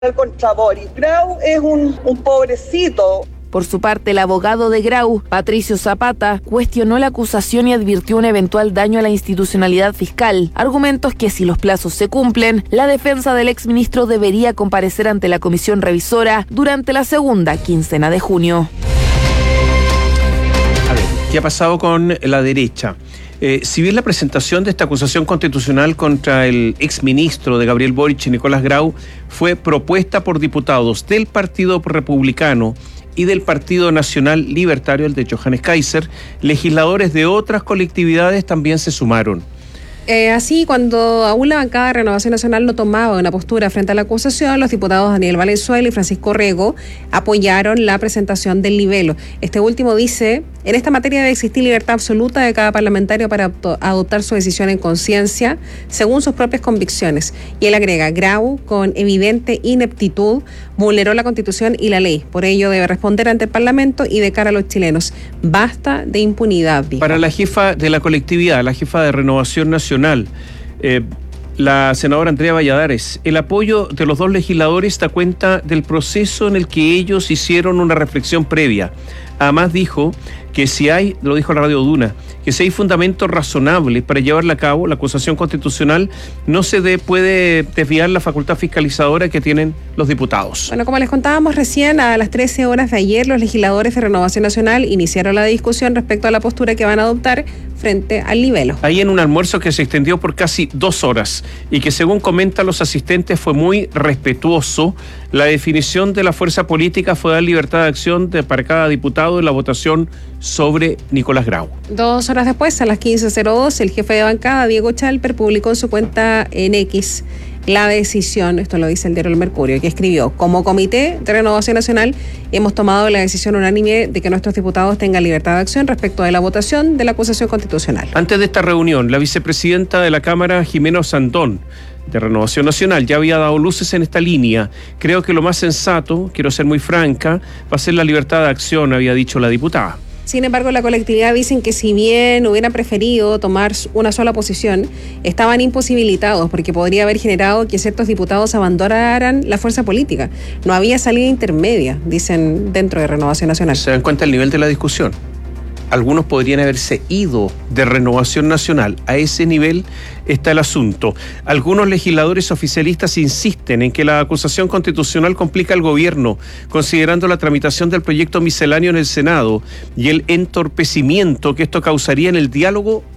contra Boris. Grau es un pobrecito. Por su parte, el abogado de Grau, Patricio Zapata, cuestionó la acusación y advirtió un eventual daño a la institucionalidad fiscal. Argumentos que, si los plazos se cumplen, la defensa del exministro debería comparecer ante la comisión revisora durante la segunda quincena de junio. A ver, ¿qué ha pasado con la derecha? Si bien la presentación de esta acusación constitucional contra el exministro de Gabriel Boric, Nicolás Grau, fue propuesta por diputados del Partido Republicano y del Partido Nacional Libertario, el de Johannes Kaiser, legisladores de otras colectividades también se sumaron. Así, cuando aún la bancada de Renovación Nacional no tomaba una postura frente a la acusación, los diputados Daniel Valenzuela y Francisco Rego apoyaron la presentación del libelo. Este último dice: en esta materia debe existir libertad absoluta de cada parlamentario para adoptar su decisión en conciencia, según sus propias convicciones. Y él agrega: Grau, con evidente ineptitud, vulneró la Constitución y la ley. Por ello debe responder ante el Parlamento y de cara a los chilenos. Basta de impunidad, dijo. Para la jefa de la colectividad, la jefa de Renovación Nacional, la senadora Andrea Valladares, el apoyo de los dos legisladores da cuenta del proceso en el que ellos hicieron una reflexión previa. Además dijo que si hay, lo dijo la Radio Duna, que si hay fundamentos razonables para llevarla a cabo, la acusación constitucional, no se puede desviar la facultad fiscalizadora que tienen los diputados. Bueno, como les contábamos recién, a las 13 horas de ayer, los legisladores de Renovación Nacional iniciaron la discusión respecto a la postura que van a adoptar frente al libelo. Ahí en un almuerzo que se extendió por casi 2 horas y que, según comentan los asistentes, fue muy respetuoso. La definición de la fuerza política fue dar libertad de acción para cada diputado en la votación sobre Nicolás Grau. 2 horas después, a las 15:02, el jefe de bancada, Diego Chalper, publicó en su cuenta en X la decisión, esto lo dice el diario El Mercurio, que escribió: como comité de Renovación Nacional hemos tomado la decisión unánime de que nuestros diputados tengan libertad de acción respecto de la votación de la acusación constitucional. Antes de esta reunión, la vicepresidenta de la Cámara, Jimena Sandón, de Renovación Nacional, ya había dado luces en esta línea. Creo que lo más sensato, quiero ser muy franca, va a ser la libertad de acción, había dicho la diputada. Sin embargo, la colectividad dicen que si bien hubieran preferido tomar una sola posición, estaban imposibilitados porque podría haber generado que ciertos diputados abandonaran la fuerza política. No había salida intermedia, dicen dentro de Renovación Nacional. ¿Se dan cuenta el nivel de la discusión? Algunos podrían haberse ido de Renovación Nacional. A ese nivel está el asunto. Algunos legisladores oficialistas insisten en que la acusación constitucional complica al gobierno, considerando la tramitación del proyecto misceláneo en el Senado y el entorpecimiento que esto causaría en el diálogo